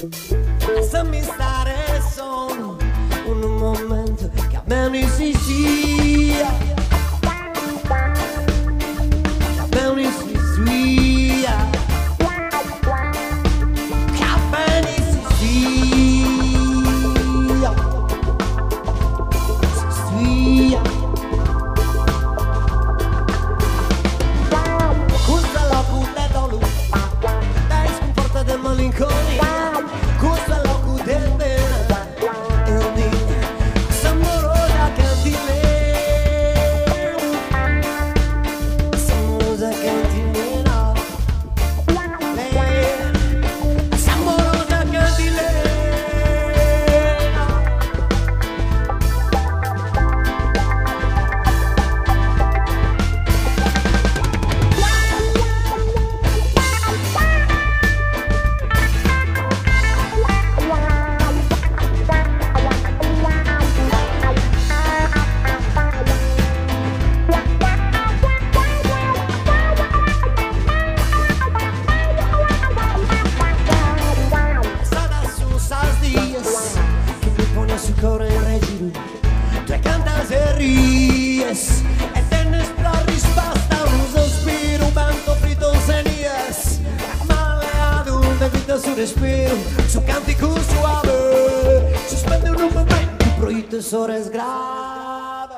Lasciami stare solo un momento che a me mi si sia, che a me mi si sia, che a me mi si sia, si sia. Questa la puta d'olu, dai sconforta del malinconia. Respiro, su cantico suave, sospende un momento, proietto sores grave.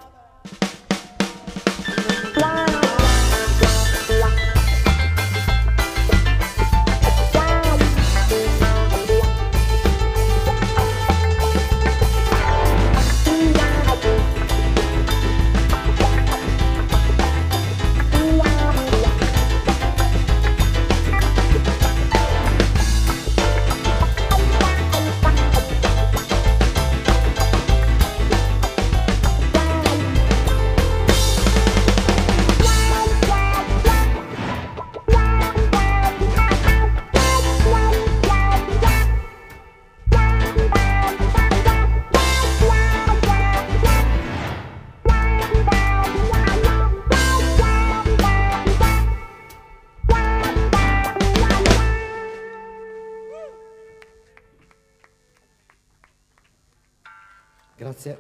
Grazie.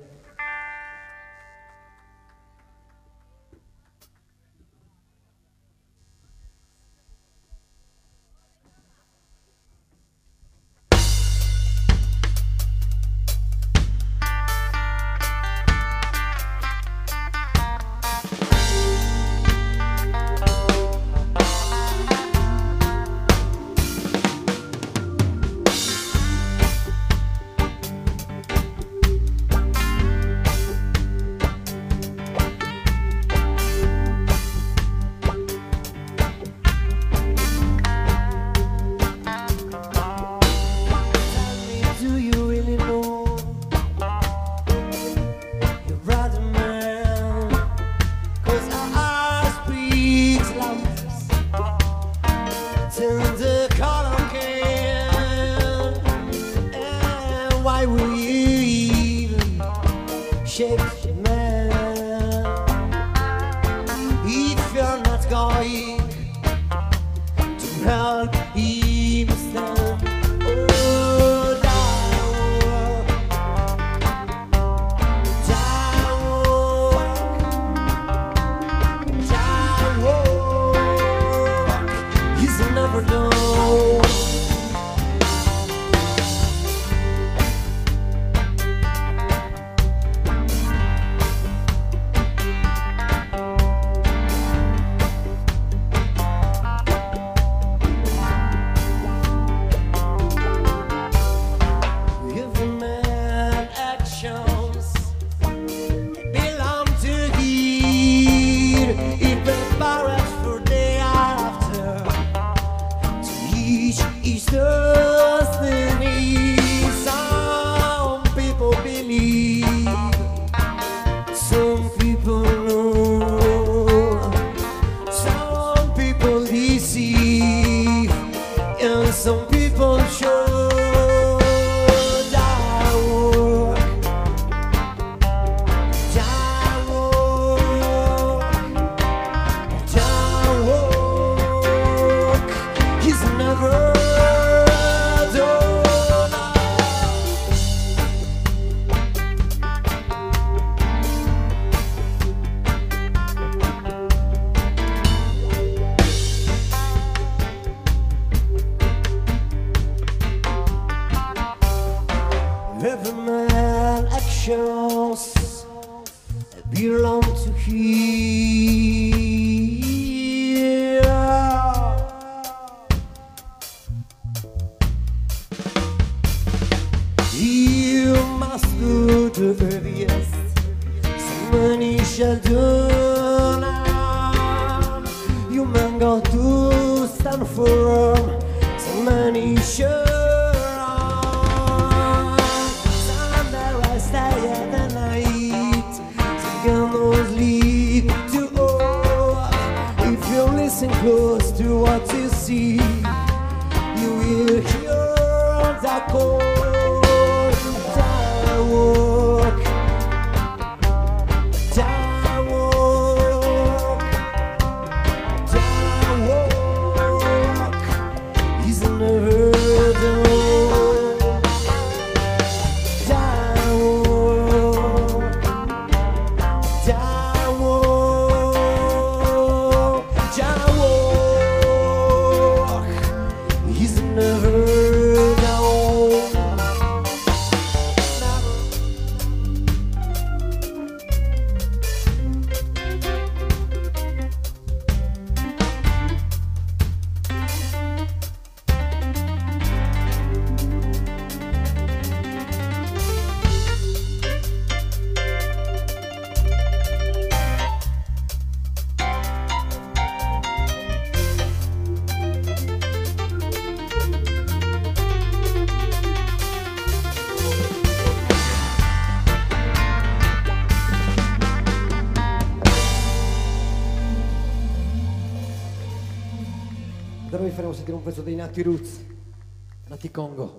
Never emotions belong to here. You must go to the earliest. Somebody shall do now. You man got to stand firm. Somebody shall. Listen close to what you see. You will hear the call. Down walk, is never done. Down walk, he's never down. Da noi faremo sentire un pezzo dei Nati Roots, Nati Congo.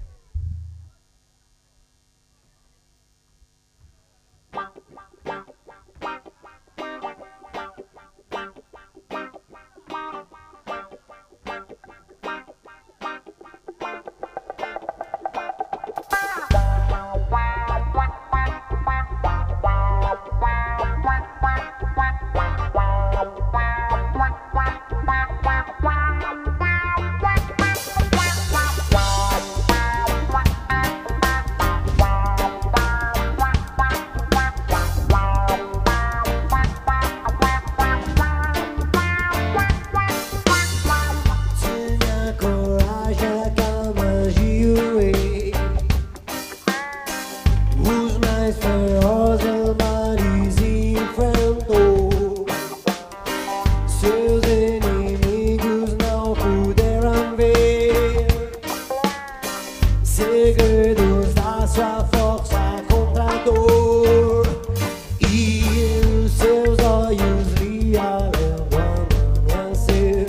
Segredos da sua força contra a dor, e os seus olhos via lendo amanhecer.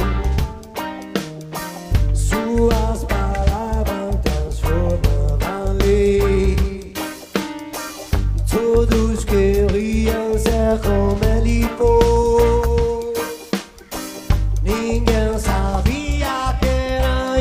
Suas palavras transformavam a lei. Todos queriam ser como ele foi. Ninguém sabia que era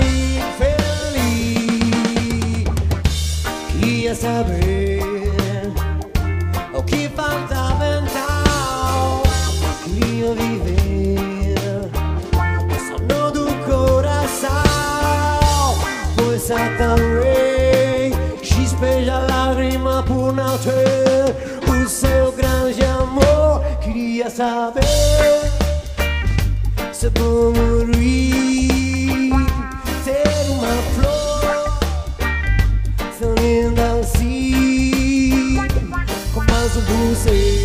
infeliz. Queria saber o que faltava então. Queria viver o sonho do coração. Pois também despeja lágrima por não ter o seu grande amor. Queria saber se vou morrer, ter uma flor tão linda assim, como azul você,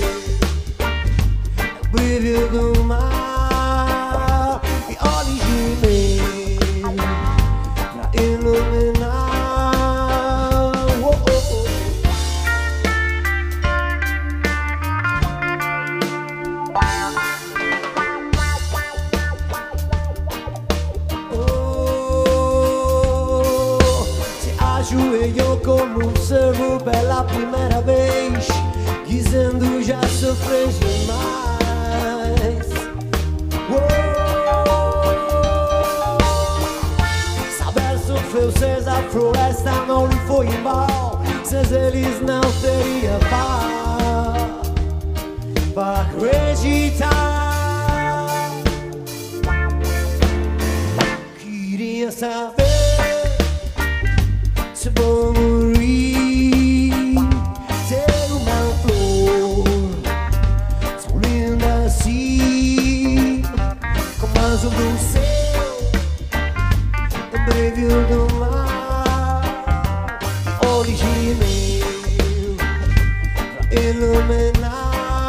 brilho do mar e olhos de mim pra iluminar. Oh, oh, ajoelhou como um servo pela primeira vez, dizendo já sofreu demais. Saber sofreu, se a floresta não lhe foi em vão, sem eles não teria paz para acreditar. Queria saber se vou morrer, ter Brivido do mar, olhos meus pra iluminar.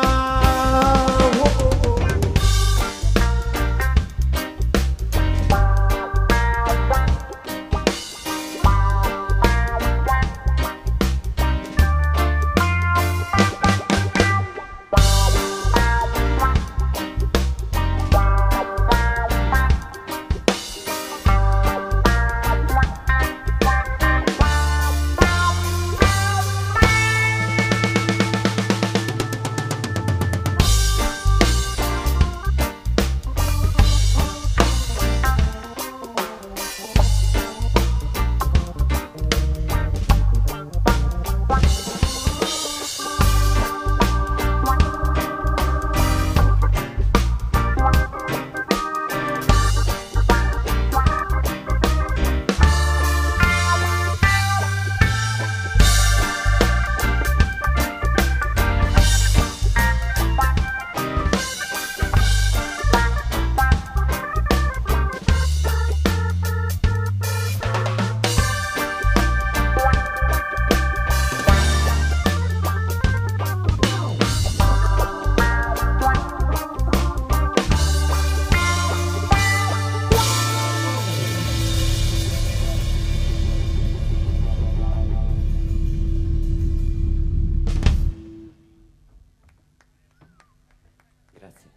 Grazie.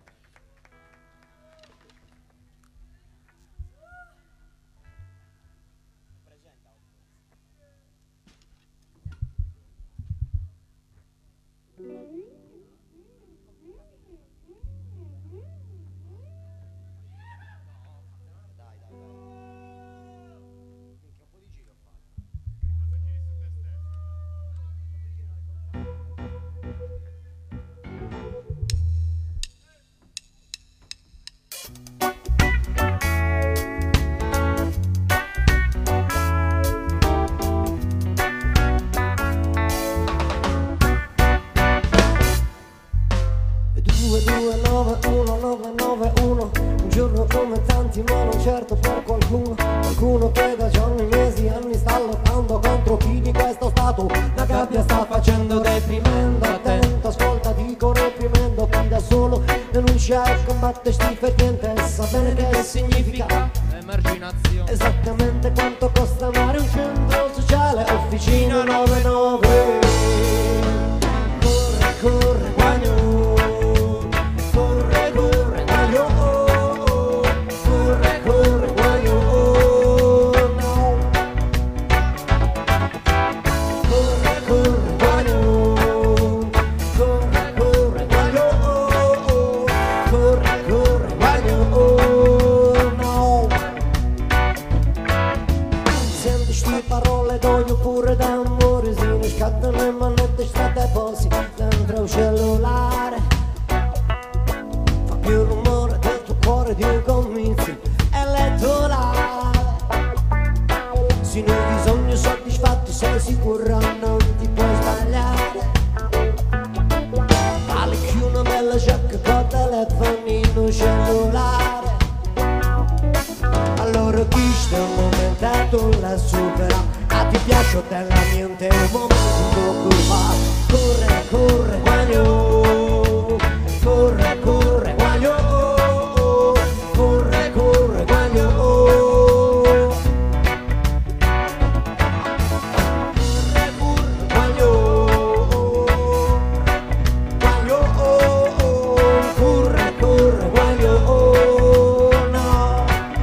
Un giorno come tanti, ma non certo per qualcuno. Qualcuno che da giorni, mesi, anni sta lottando contro chi di questo stato la gabbia sta facendo deprimendo. Attento, ascolta, dico reprimendo chi da solo denuncia e combatte sti ferviente. Sa bene che significa emarginazione. Esattamente quanto costa amare un centro sociale. Officina 99. Corre, corre, guagno. Corre, corre, guagno. Corre, corre, guagno. No. Corre, corre, guagno. Corre, corre, guagno. Corre, corre, guagno. No. Senti sti parole d'odio pure d'amore, si ne scattano le manette state posi dentro un cellulare. Fa più rumore del tuo cuore di un comizio elettorale. Se non hai bisogno soddisfatto sei sicuro non ti puoi sbagliare. Vale più una bella giacca con telefonino cellulare. Allora chi sta un momentato la supera. A ti piace o te la niente un momento curva. Corre, corre, guagno. Corre, corre, guagno. Corre, corre, guagno. Corre, corre, guagno. Guagno. Corre, corre, guagno. No.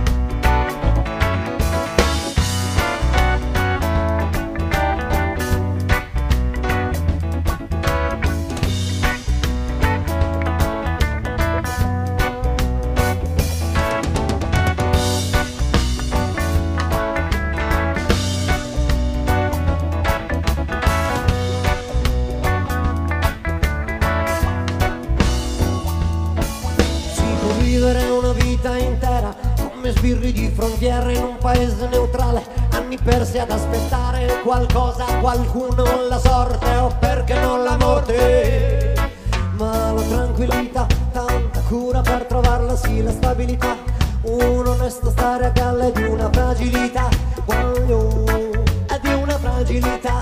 Intera come sbirri di frontiera in un paese neutrale, anni persi ad aspettare qualcosa, qualcuno, la sorte o perché non la morte, ma la tranquillità, tanta cura per trovarla, sì la stabilità, un onesto stare a galla di una fragilità, è di una fragilità,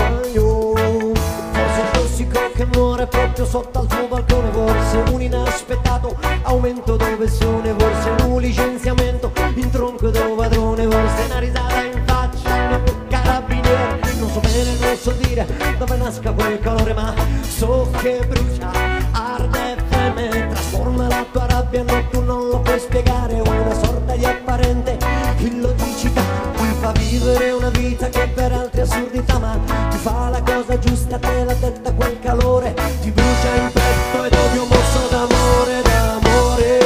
forse un tossico che muore proprio sotto al tuo balcone, forse un inaspettato aumento dove sole, forse un licenziamento in tronco do padrone, forse una risata in faccia a un carabiniere, non so bene, non so dire dove nasca quel calore, ma so che brucia, arde e freme, trasforma la tua rabbia, no, tu non lo puoi spiegare, una sorta di apparente illogicità, ti fa vivere una vita che per altri assurdità, ma ti fa la cosa giusta, te l'ha detta quel calore, ti brucia in petto ed odio mosso d'amore, d'amore.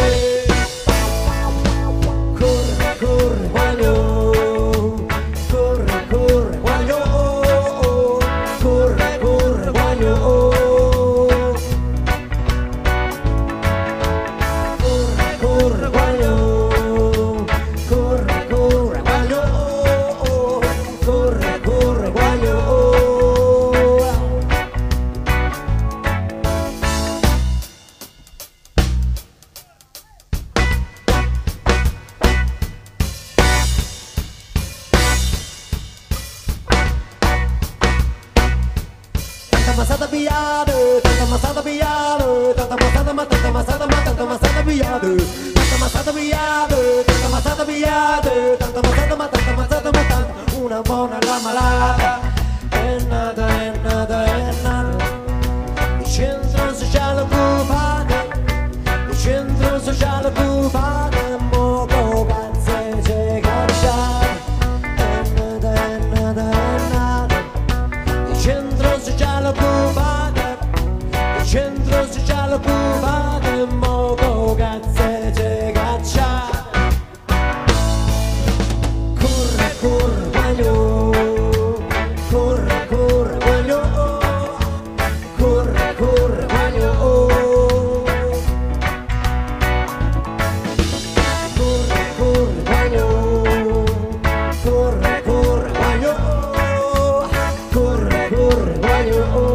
Corre, corre, guaglio, corre, corre, guaglio, corre, corre, guaglio. Massata piade, tanta massata piade, tanta massata ma tanta massata ma tanta massata piade, tanta massata piade, tanta massata piade, tanta massata ma tanta massata ma tanta, una buona la malata, è nata, è nata, è nata, il centro sociale cubano, il centro sociale cubano, moco cazzo c'è cacciato, è nata, è nata, è nata, il centro sociale cubano, il centro sociale cubano, moco cazzo c'è cacciato. Corre, corre, guaglio, corre, corre, guaglio, corre, corre, guaglio, corre, corre, guaglio, corre, corre, guaglio, corre, corre, guaglio.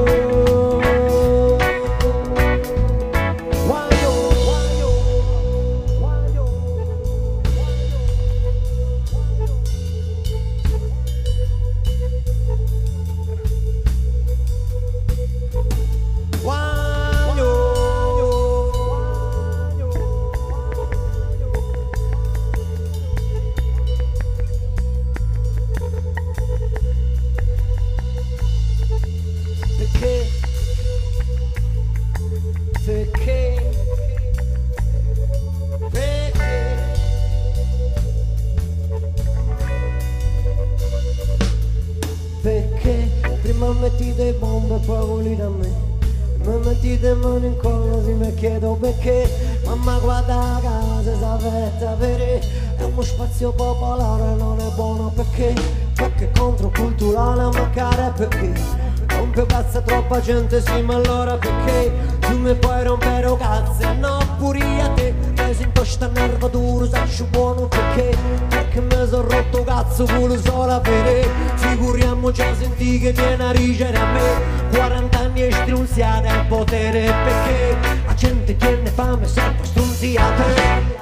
Perché prima metti dei bombe e poi voli da me, mi metti le mani in collo e mi chiedo perché, mamma guarda la casa, sapete avere, è uno spazio popolare, non è buono perché, perché controculturale mancare perché, rompe cazzo troppa gente sì ma allora perché, tu mi puoi rompere o cazzo, no pure a te, mi sento sta nervatura, saccio buono perché, perché mi sono rotto cazzo pure solo per figuriamoci a sentì che viene a ricere a me 40 anni e strunziate al potere perché la gente tiene fame sempre strunziate.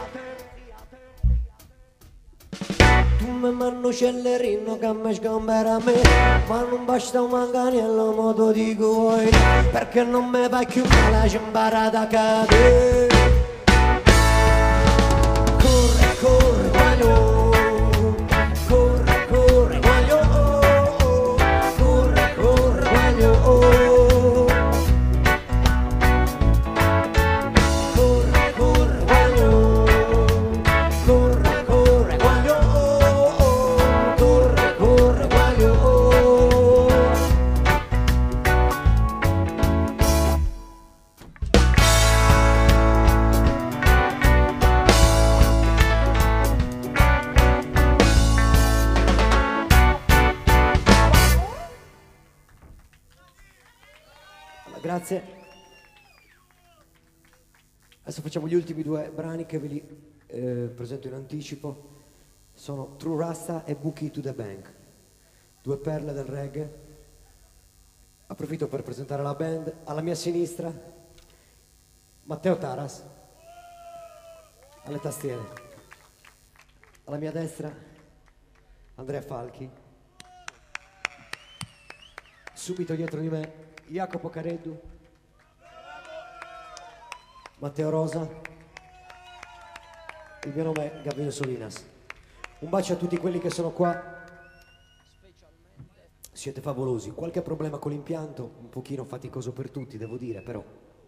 Tu mi manno cellerino che mi sgambera a me, ma non basta un manganiello mo te dico voi, perché non mi vai più male ci imparate a cadere. Corre, corre, guaglio, corre, corre, guaglio, corre, corre, guaglio, corre, corre, guaglio, corre, corre, guaglio, corre, corre, guaglio. Grazie. Adesso facciamo gli ultimi due brani che ve li presento in anticipo. Sono True Rasta e Bookie to the Bank, due perle del reggae. Approfitto per presentare la band. Alla mia sinistra Matteo Taras alle tastiere. Alla mia destra Andrea Falchi, subito dietro di me Jacopo Careddu, Matteo Rosa, il mio nome è Gavino Solinas. Un bacio a tutti quelli che sono qua, siete favolosi. Qualche problema con l'impianto, un pochino faticoso per tutti devo dire, però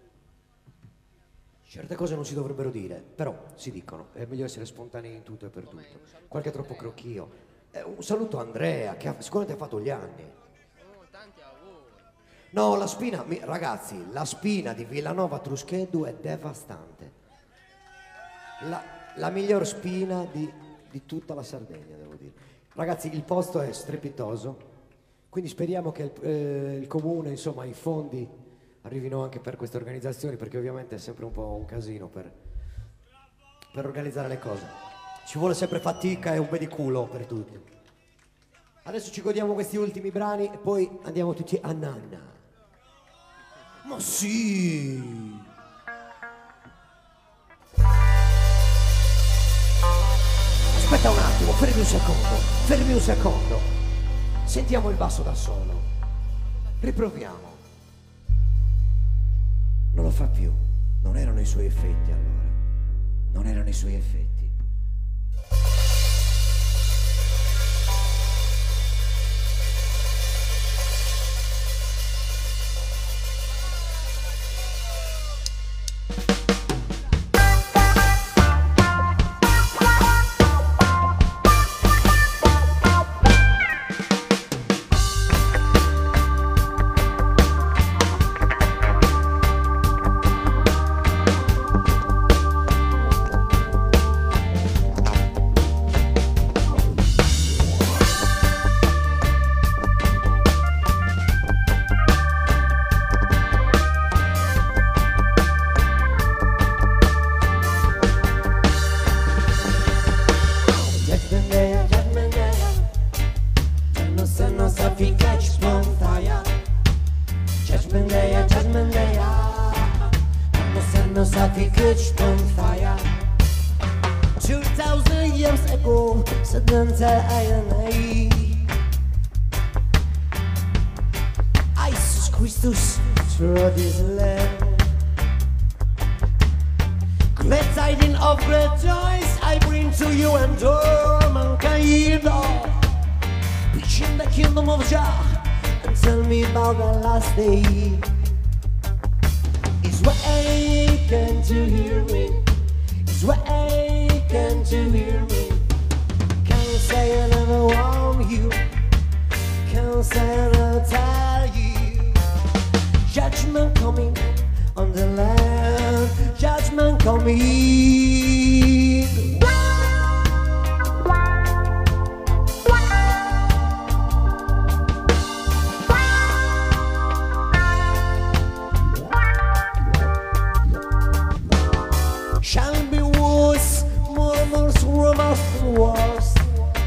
certe cose non si dovrebbero dire, però si dicono, è meglio essere spontanei in tutto e per tutto. Qualche troppo crocchio. Un saluto a Andrea, che sicuramente ha fatto gli anni. Tanti auguri. No, la spina, ragazzi, la spina di Villanova Truscheddu è devastante. La miglior spina di tutta la Sardegna, devo dire. Ragazzi, il posto è strepitoso, quindi speriamo che il comune, insomma, i fondi arrivino anche per queste organizzazioni, perché ovviamente è sempre un po' un casino per organizzare le cose. Ci vuole sempre fatica e un po' di culo per tutti. Adesso ci godiamo questi ultimi brani e poi andiamo tutti a nanna. Ma sì! Aspetta un attimo, fermi un secondo. Sentiamo il basso da solo. Riproviamo. Non lo fa più. Non erano i suoi effetti allora. Non erano i suoi effetti. Christus through this land. Glad tidings of great joys I bring to you and all mankind. Preach in the kingdom of Jah and tell me about the last day. Is waken to hear me. Is waken to hear me. Can't say I never want you. Can't say I never tell you. Judgment coming on the land, judgment coming. Shall be wars, murmurs, rumors, wars.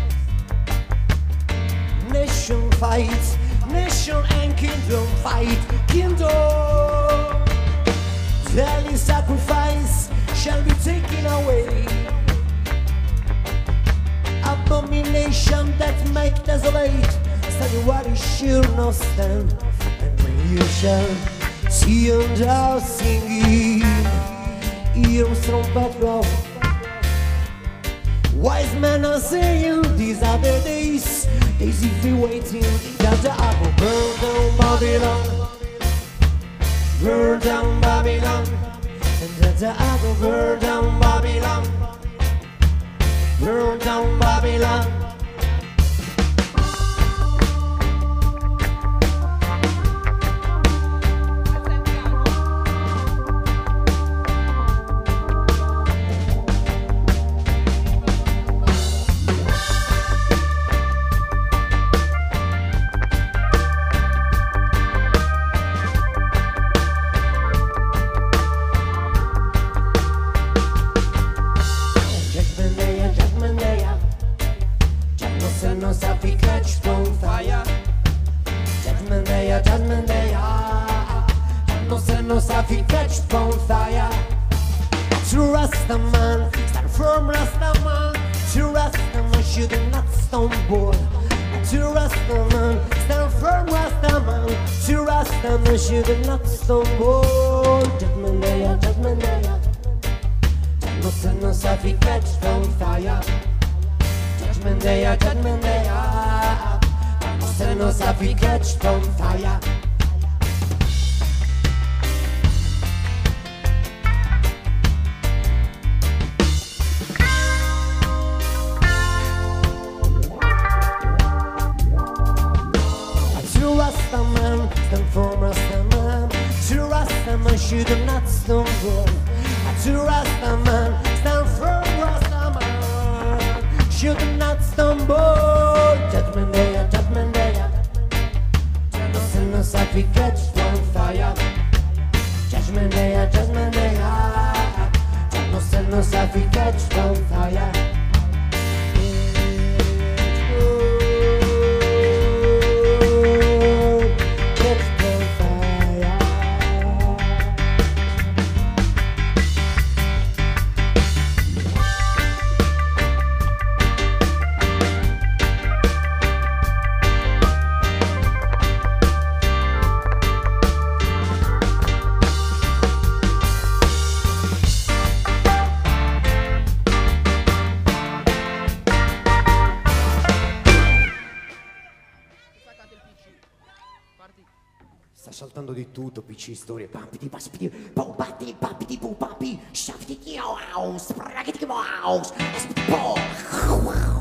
Nation fights, nation and kingdom fight. Kingdom, daily sacrifice shall be taken away. Abomination that make desolate, study what is sure no stand. And when you shall see and out singing, hear trumpet blow. Wise men are saying these are the days. Days if we waiting, that the apple burn down Babylon. Burn down Babylon, and that the apple burn down Babylon. Burn down Babylon. To Rastaman should not stumble. To Rastaman, stand firm Rastaman. To Rastaman should not stumble. Judgment day, judgment day. No sinners have we catch on fire. Judgment day, judgment day. No sinners have we catch on fire. Rastaman, stand firm Rastaman. To Rastaman should not stumble. To Rastaman, stand firm Rastaman. Should not stumble. Judgment day, judgment day. No sinners have we catch on fire. Judgment day, judgment day. No sinners have we catch on fire. Sta saltando di tutto, PC, storie, pampiti, paspiti, paupati, papiti, pupapi, shafti, wow, spragati, wow, aspiti, wow.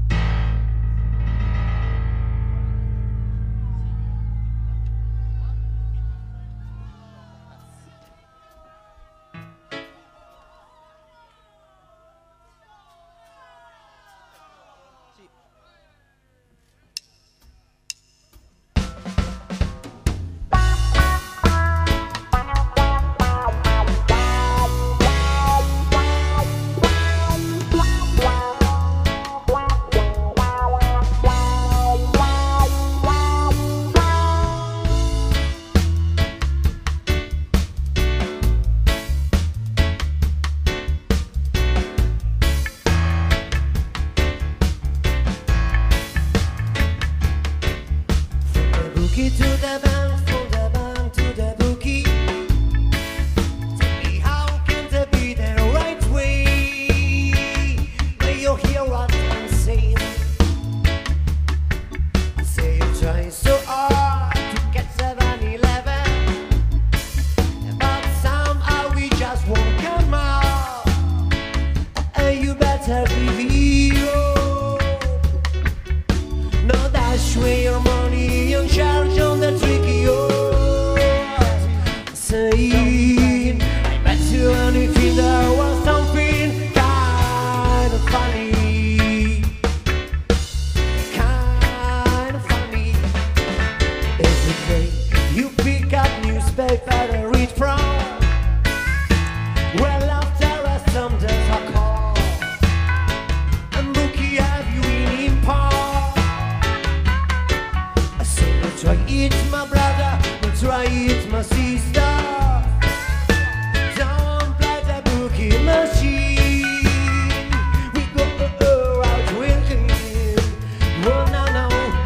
To the band, from the band to the bookie. Tell me how can that be the right way? When you hear what I'm saying, I say you try so hard to get 7-Eleven, but somehow we just won't come out. You better believe no dash away your money and charge on the tricky yours. Saying, I bet you anything there was something kind of funny. Kind of funny. Every day you pick up newspaper and read from. Well, after us some days I call and bookie have you in import. Try it, my brother, don't try it, my sister. Don't play the bookie machine. We go out winking. Oh, no, no.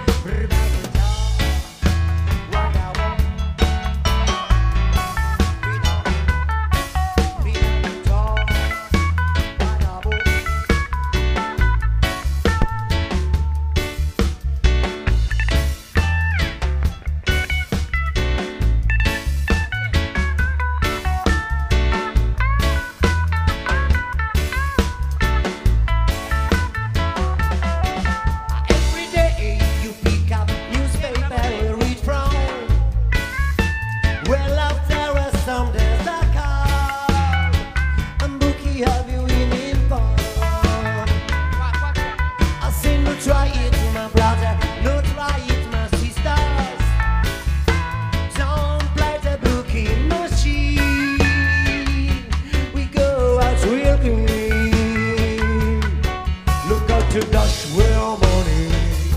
Try it, my brother, no try it, my sisters. Don't play the bookie machine. We go out real clean. Look out to dash where money.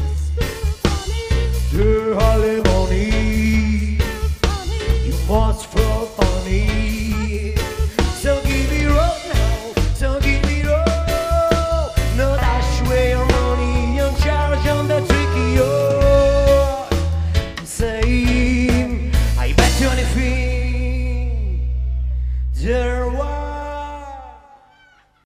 The holy money. You must feel funny. So give me road now, so give me road. No dash. There was